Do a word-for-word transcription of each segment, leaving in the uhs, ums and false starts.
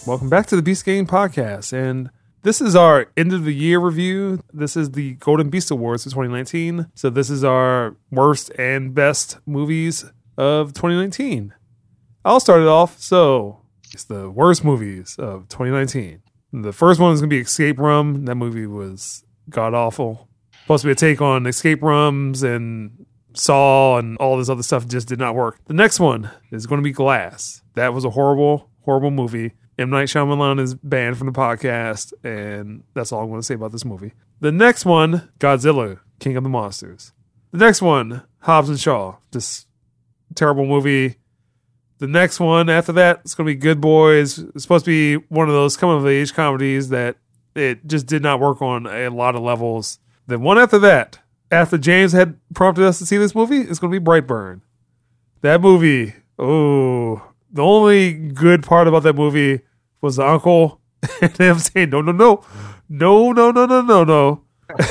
Welcome back to the Beast Game Podcast. And this is our end of the year review. This is the Golden Beast Awards for twenty nineteen. So this is our worst and best movies of twenty nineteen. I'll start it off. So it's the worst movies of twenty nineteen. The first one is going to be Escape Room. That movie was god awful. Supposed to be a take on escape rooms and Saw and all this other stuff just did not work. The next one is going to be Glass. That was a horrible, horrible movie. M. Night Shyamalan is banned from the podcast, and that's all I'm going to say about this movie. The next one, Godzilla, King of the Monsters. The next one, Hobbs and Shaw. This terrible movie. The next one after that, it's going to be Good Boys. It's supposed to be one of those coming-of-age comedies that it just did not work on a lot of levels. The one after that, after James had prompted us to see this movie, it's going to be Brightburn. That movie, oh, the only good part about that movie was the uncle and him saying, no, no, no, no, no, no, no, no, no.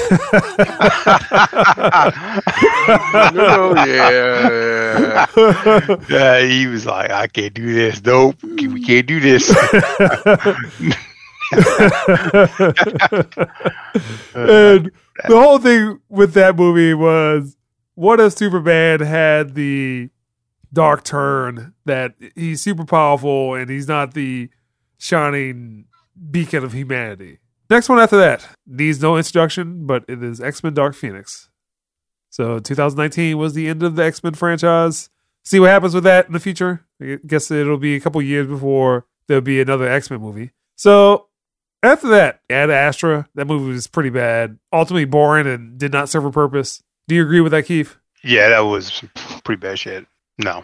no, yeah. Yeah, he was like, I can't do this. Nope, we can't do this. And the whole thing with that movie was, what if Superman had the dark turn that he's super powerful and he's not the shining beacon of humanity? Next one after that needs no introduction, but it is X-Men Dark Phoenix. So twenty nineteen was the end of the X-Men franchise. See what happens with that in the future. I guess it'll be a couple years before there'll be another X-Men movie. So after that, Ad Astra, that movie was pretty bad. Ultimately boring and did not serve a purpose. Do you agree with that, Keith? Yeah, that was pretty bad shit. No.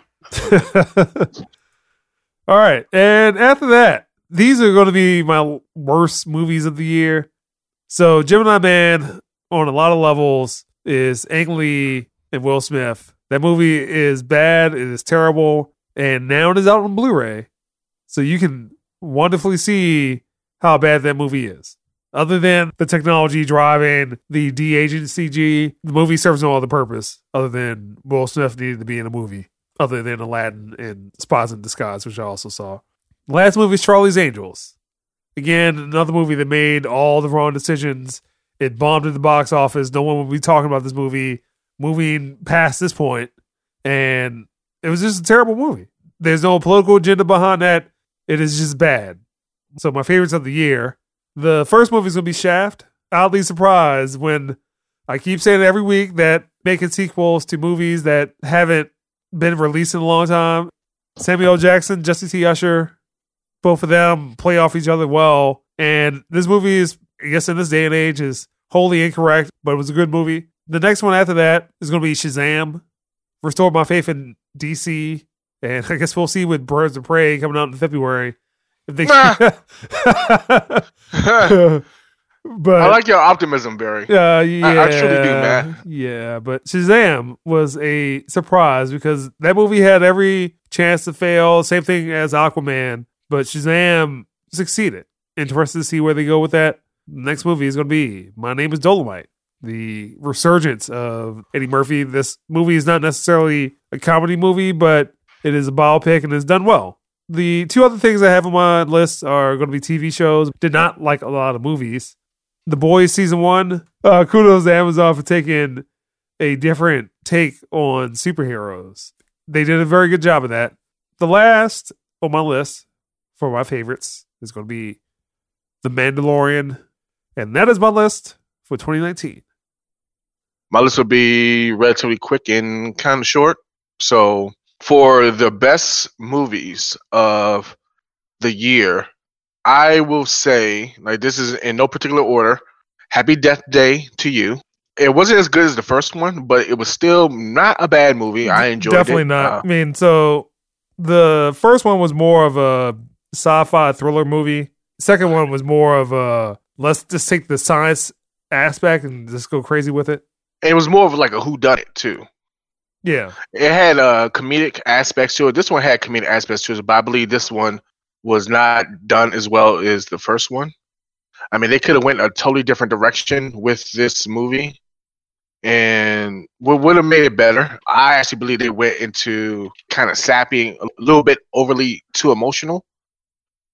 All right. And after that, these are going to be my worst movies of the year. So Gemini Man, on a lot of levels, is Ang Lee and Will Smith. That movie is bad. It is terrible. And now it is out on Blu-ray. So you can wonderfully see how bad that movie is. Other than the technology driving the de-aging C G, the movie serves no other purpose other than Will Smith needed to be in a movie, other than Aladdin and Spies in Disguise, which I also saw. The last movie is Charlie's Angels. Again, another movie that made all the wrong decisions. It bombed at the box office. No one would be talking about this movie moving past this point. And it was just a terrible movie. There's no political agenda behind that. It is just bad. So my favorites of the year. The first movie is going to be Shaft. Oddly surprised when I keep saying every week that making sequels to movies that haven't been released in a long time. Samuel L. Jackson, Jesse T. Usher, both of them play off each other well. And this movie is, I guess in this day and age, is wholly incorrect, but it was a good movie. The next one after that is going to be Shazam. Restored my faith in D C. And I guess we'll see with Birds of Prey coming out in February. If they but I like your optimism, Barry. Uh, yeah, I, I truly do, man. Yeah, but Shazam was a surprise because that movie had every chance to fail. Same thing as Aquaman, but Shazam succeeded. Interested to see where they go with that. Next movie is going to be My Name is Dolomite, the resurgence of Eddie Murphy. This movie is not necessarily a comedy movie, but it is a biopic and it's done well. The two other things I have on my list are going to be T V shows. Did not like a lot of movies. The Boys season one. Uh, kudos to Amazon for taking a different take on superheroes. They did a very good job of that. The last on my list for my favorites is going to be The Mandalorian. And that is my list for twenty nineteen. My list will be relatively quick and kind of short. So for the best movies of the year, I will say, like, this is in no particular order, Happy Death Day to You. It wasn't as good as the first one, but it was still not a bad movie. I enjoyed Definitely it. not. Uh, I mean, so the first one was more of a sci-fi thriller movie. Second one was more of a, let's just take the science aspect and just go crazy with it. it was more of like a whodunit, too. Yeah. It had uh, comedic aspects to it. This one had comedic aspects to it, but I believe this one was not done as well as the first one. I mean, they could have went a totally different direction with this movie, and what would have made it better. I actually believe they went into kind of sappy, a little bit overly too emotional.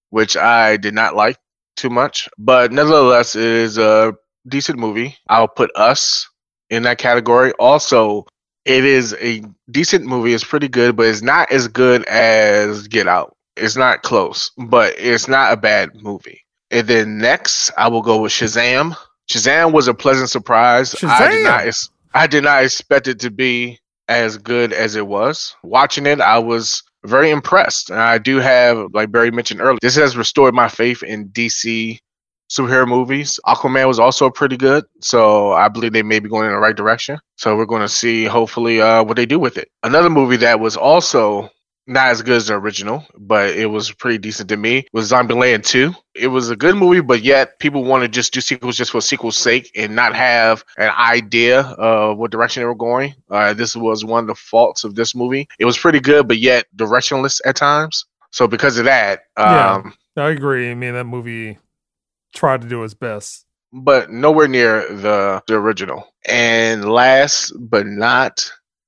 which I did not like too much. But nevertheless, it is a decent movie. I'll put Us in that category. Also, it is a decent movie. It's pretty good, but it's not as good as Get Out. It's not close, but it's not a bad movie. And then next, I will go with Shazam. Shazam was a pleasant surprise. Shazam! I did not. I did not expect it to be as good as it was. Watching it, I was very impressed. And I do have, like Barry mentioned earlier, this has restored my faith in D C superhero movies. Aquaman was also pretty good, so I believe they may be going in the right direction. So we're going to see, hopefully, uh, what they do with it. Another movie that was also not as good as the original, but it was pretty decent to me, was Zombieland two. It was a good movie, but yet people want to just do sequels just for sequel's sake and not have an idea of what direction they were going. Uh, this was one of the faults of this movie. It was pretty good, but yet directionless at times. So because of that, um, yeah, I agree. I mean, that movie tried to do its best, but nowhere near the, the original. And last but not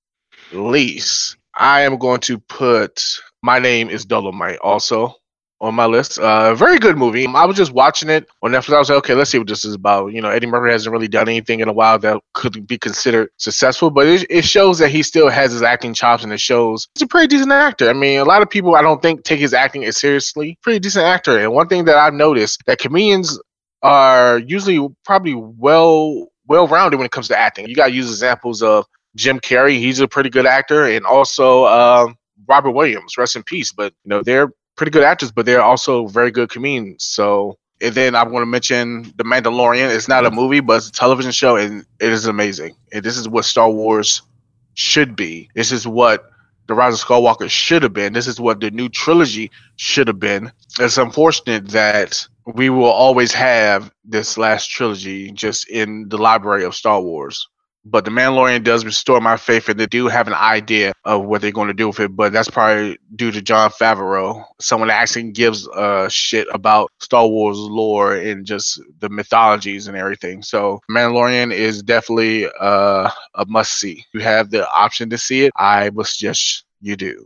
least, I am going to put My Name is Dolomite also on my list. Uh, very good movie. I was just watching it on Netflix. I was like, okay, let's see what this is about. You know, Eddie Murphy hasn't really done anything in a while that could be considered successful, but it, it shows that he still has his acting chops, and it shows he's a pretty decent actor. I mean, a lot of people, I don't think, take his acting as seriously. Pretty decent actor. And one thing that I've noticed, that comedians are usually probably well well-rounded when it comes to acting. You got to use examples of Jim Carrey, he's a pretty good actor, and also um, Robert Williams, rest in peace. But you know, they're pretty good actors, but they're also very good comedians. So, and then I want to mention The Mandalorian. It's not a movie, but it's a television show, and it is amazing. And this is what Star Wars should be. This is what The Rise of Skywalker should have been. This is what the new trilogy should have been. It's unfortunate that we will always have this last trilogy just in the library of Star Wars. But The Mandalorian does restore my faith, and they do have an idea of what they're going to do with it. But that's probably due to Jon Favreau, someone that actually gives a shit about Star Wars lore and just the mythologies and everything. So Mandalorian is definitely uh, a must-see. You have the option to see it, I would suggest you do.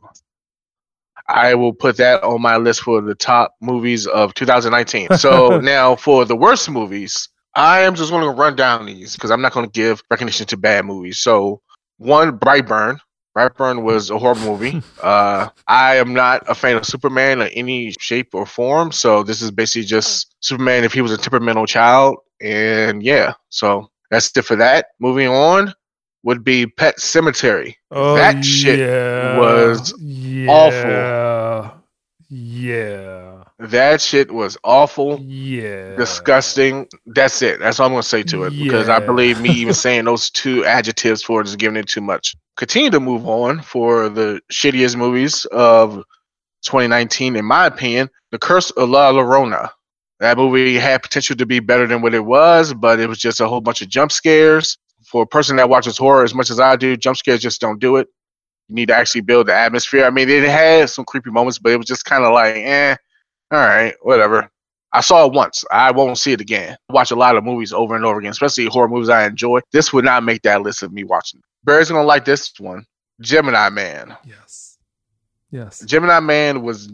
I will put that on my list for the top movies of two thousand nineteen. So now for the worst movies, I am just going to run down these because I'm not going to give recognition to bad movies. So, one, Brightburn. Brightburn was a horrible movie. uh, I am not a fan of Superman in any shape or form. So, this is basically just Superman if he was a temperamental child. And yeah, so that's it for that. Moving on would be Pet Sematary. Oh, that shit yeah. was yeah. awful. Yeah. That shit was awful. Yeah. Disgusting. That's it. That's all I'm going to say to it. Because I Yeah. believe me even saying those two adjectives for it is giving it too much. Continue to move on for the shittiest movies of twenty nineteen, in my opinion. The Curse of La Llorona. That movie had potential to be better than what it was, but it was just a whole bunch of jump scares. For a person that watches horror as much as I do, jump scares just don't do it. You need to actually build the atmosphere. I mean, it had some creepy moments, but it was just kind of like, eh, all right, whatever. I saw it once. I won't see it again. I watch a lot of movies over and over again, especially horror movies I enjoy. This would not make that list of me watching. Barry's going to like this one. Gemini Man. Yes. Yes. Gemini Man was...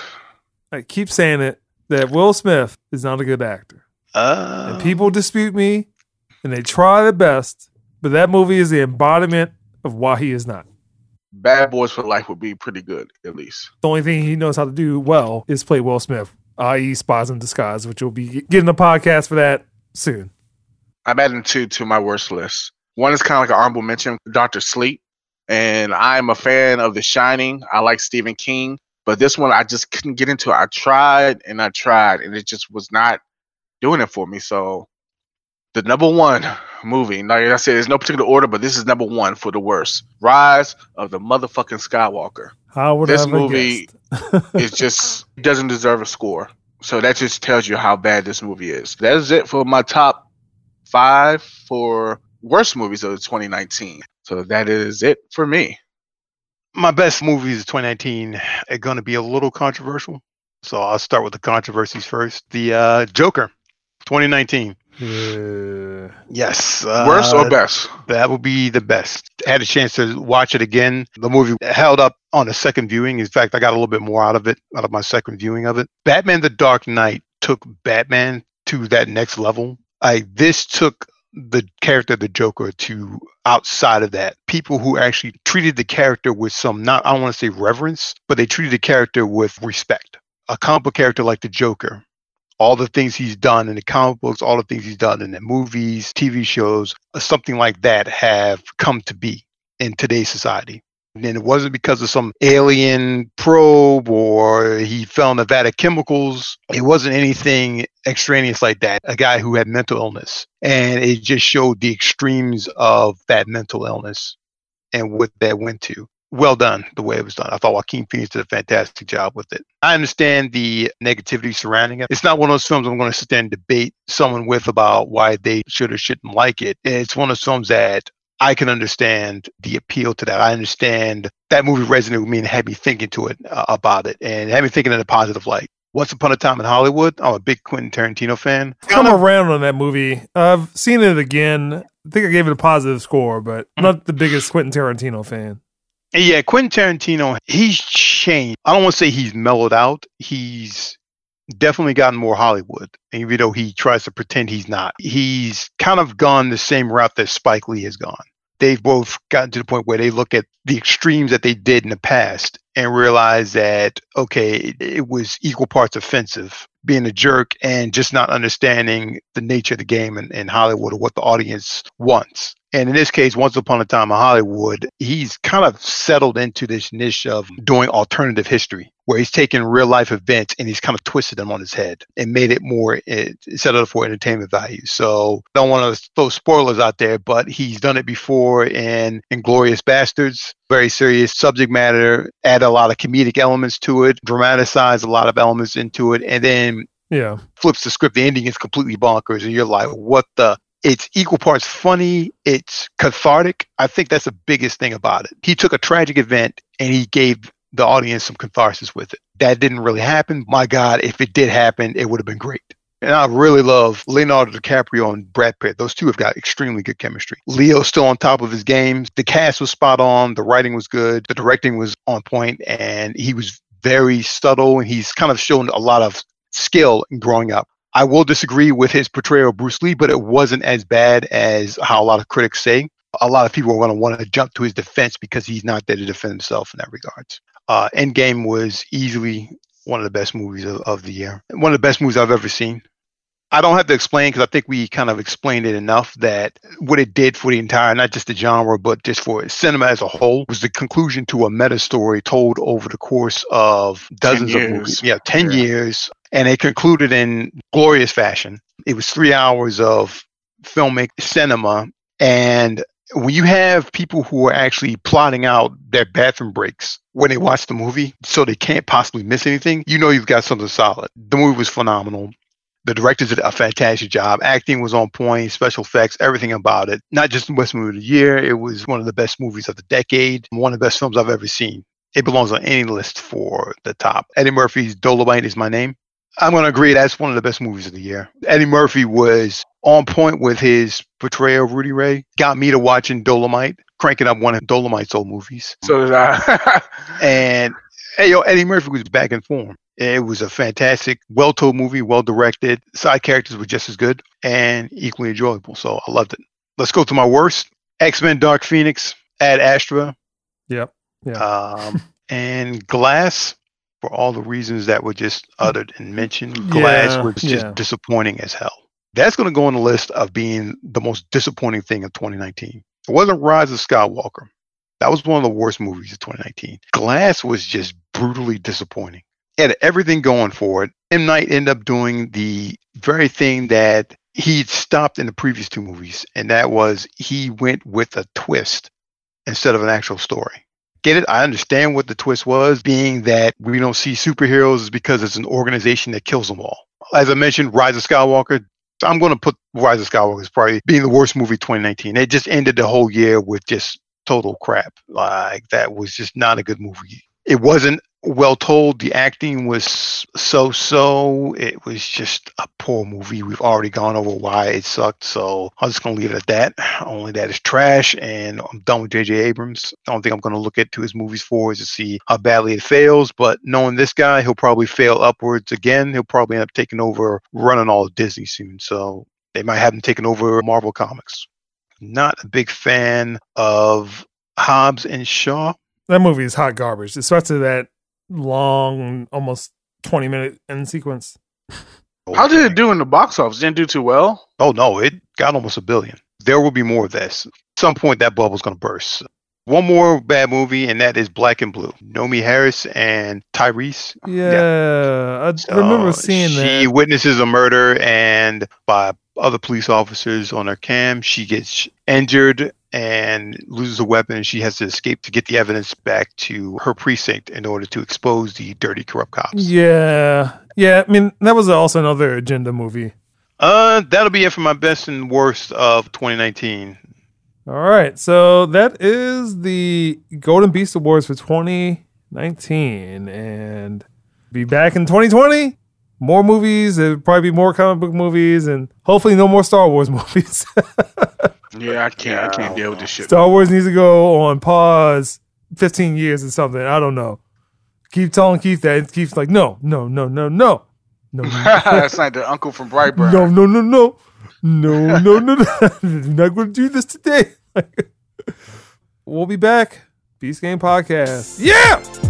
I keep saying it, that Will Smith is not a good actor. Uh, And people dispute me, and they try their best, but that movie is the embodiment of why he is not. Bad Boys for Life would be pretty good, at least. The only thing he knows how to do well is play Will Smith, that is. Spies in Disguise, which will be getting a podcast for that soon. I'm adding two to my worst list. One is kind of like an honorable mention, Doctor Sleep. And I'm a fan of The Shining. I like Stephen King. But this one, I just couldn't get into it. I tried and I tried, and it just was not doing it for me. So the number one movie, like I said, there's no particular order, but this is number one for the worst. Rise of the motherfucking Skywalker. How would This I have movie guessed? It just doesn't deserve a score. So that just tells you how bad this movie is. That is it for my top five for worst movies of twenty nineteen. So that is it for me. my best movies of twenty nineteen are going to be a little controversial. So I'll start with the controversies first. The uh, Joker, twenty nineteen. Yeah. Yes. Worst uh, or best? That would be the best. I had a chance to watch it again. The movie held up on a second viewing. In fact, I got a little bit more out of it, out of my second viewing of it. Batman The Dark Knight took Batman to that next level. I This took the character of the Joker to outside of that. People who actually treated the character with some, not I don't want to say reverence, but they treated the character with respect. A comic book character like the Joker, all the things he's done in the comic books, all the things he's done in the movies, T V shows, something like that have come to be in today's society. And it wasn't because of some alien probe or he fell in a vat of chemicals. It wasn't anything extraneous like that. A guy who had mental illness. And it just showed the extremes of that mental illness and what that went to. Well done, the way it was done. I thought Joaquin Phoenix did a fantastic job with it. I understand the negativity surrounding it. It's not one of those films I'm going to sit there and debate someone with about why they should or shouldn't like it. It's one of those films that I can understand the appeal to that. I understand that movie resonated with me and had me thinking to it uh, about it and had me thinking in a positive light. Once Upon a Time in Hollywood, I'm a big Quentin Tarantino fan. Come around on that movie. I've seen it again. I think I gave it a positive score, but I'm not the biggest Quentin Tarantino fan. Yeah, Quentin Tarantino, he's changed. I don't want to say he's mellowed out. He's definitely gotten more Hollywood, even though he tries to pretend he's not. He's kind of gone the same route that Spike Lee has gone. They've both gotten to the point where they look at the extremes that they did in the past and realize that, okay, it, it was equal parts offensive, being a jerk and just not understanding the nature of the game in, in Hollywood or what the audience wants. And in this case, Once Upon a Time in Hollywood, he's kind of settled into this niche of doing alternative history, where he's taken real life events and he's kind of twisted them on his head and made it more, uh, set it up for entertainment value. So I don't want to throw spoilers out there, but he's done it before in Inglourious Bastards. Very serious subject matter, add a lot of comedic elements to it, dramatize a lot of elements into it, and then yeah, flips the script. The ending is completely bonkers, and you're like, what the? It's equal parts funny. It's cathartic. I think that's the biggest thing about it. He took a tragic event and he gave the audience some catharsis with it. That didn't really happen. My God, if it did happen, it would have been great. And I really love Leonardo DiCaprio and Brad Pitt. Those two have got extremely good chemistry. Leo's still on top of his game. The cast was spot on. The writing was good. The directing was on point, and he was very subtle, and he's kind of shown a lot of skill in growing up. I will disagree with his portrayal of Bruce Lee, but it wasn't as bad as how a lot of critics say. A lot of people are going to want to jump to his defense because he's not there to defend himself in that regards. Uh, Endgame was easily one of the best movies of, of the year. One of the best movies I've ever seen. I don't have to explain because I think we kind of explained it enough that what it did for the entire, not just the genre, but just for cinema as a whole, was the conclusion to a meta story told over the course of dozens of movies. Yeah, ten yeah. years. And it concluded in glorious fashion. It was three hours of filmic cinema. And when you have people who are actually plotting out their bathroom breaks when they watch the movie so they can't possibly miss anything, you know you've got something solid. The movie was phenomenal. The directors did a fantastic job. Acting was on point, special effects, everything about it. Not just the best movie of the year. It was one of the best movies of the decade. One of the best films I've ever seen. It belongs on any list for the top. Eddie Murphy's Dolomite Is My Name. I'm going to agree that's one of the best movies of the year. Eddie Murphy was on point with his portrayal of Rudy Ray. Got me to watching Dolomite, cranking up one of Dolomite's old movies. So did I. And hey, yo, Eddie Murphy was back in form. It was a fantastic, well-told movie, well-directed. Side characters were just as good and equally enjoyable. So I loved it. Let's go to my worst. X-Men Dark Phoenix, Ad Astra. Yep. Yeah. Um, and Glass. For all the reasons that were just uttered and mentioned, Glass yeah, was just yeah. disappointing as hell. That's going to go on the list of being the most disappointing thing of twenty nineteen. It wasn't Rise of Skywalker. That was one of the worst movies of twenty nineteen. Glass was just brutally disappointing. It had everything going for it. M. Night ended up doing the very thing that he'd stopped in the previous two movies, and that was he went with a twist instead of an actual story. Get it? I understand what the twist was, being that we don't see superheroes is because it's an organization that kills them all. As I mentioned, Rise of Skywalker, I'm going to put Rise of Skywalker as probably being the worst movie of twenty nineteen. It just ended the whole year with just total crap. Like, that was just not a good movie. It wasn't well told. The acting was so-so. It was just a poor movie. We've already gone over why it sucked, so I'm just going to leave it at that. Only that is trash, and I'm done with J J Abrams. The only thing I'm going to look at to his movies for is to see how badly it fails, but knowing this guy, he'll probably fail upwards again. He'll probably end up taking over, running all of Disney soon, so they might have him taking over Marvel Comics. Not a big fan of Hobbs and Shaw. That movie is hot garbage. It starts with that long, almost twenty minute end sequence. How did it do in the box office? Didn't do too well? Oh, no, it got almost a billion. There will be more of this. At some point, that bubble's going to burst. One more bad movie, and that is Black and Blue. Naomi Harris and Tyrese. Yeah, yeah. I so remember seeing she that. She witnesses a murder, and by other police officers on her cam, she gets injured and loses a weapon, and she has to escape to get the evidence back to her precinct in order to expose the dirty, corrupt cops. Yeah. Yeah, I mean, that was also another agenda movie. Uh, that'll be it for my best and worst of twenty nineteen. All right, so that is the Golden Beast Awards for twenty nineteen, and be back in twenty twenty. More movies, there'll probably be more comic book movies, and hopefully no more Star Wars movies. Yeah, I can't. I can't deal with this shit. Star Wars needs to go on pause fifteen years or something. I don't know. Keep telling Keith that. Keith's like, no, no, no, no, no. No, that's like the uncle from Brightburn. No, no, no, no. No, no, no, no. You're not going to do this today. We'll be back. Beast Game Podcast. Yeah!